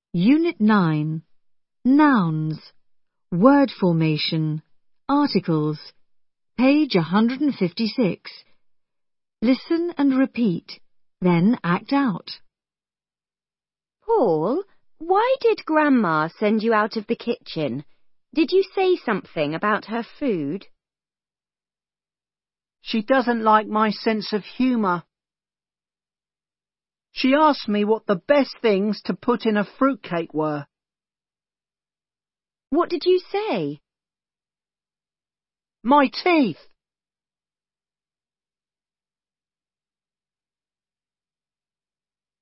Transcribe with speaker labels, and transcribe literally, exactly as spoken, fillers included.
Speaker 1: Unit nine. Nouns. Word formation. Articles. Page one hundred fifty-six. Listen and repeat, then act out.
Speaker 2: Paul, why did Grandma send you out of the kitchen? Did you say something about her food?
Speaker 3: She doesn't like my sense of humour. She asked me what the best things to put in a fruitcake were.
Speaker 2: What did you say?
Speaker 3: My teeth!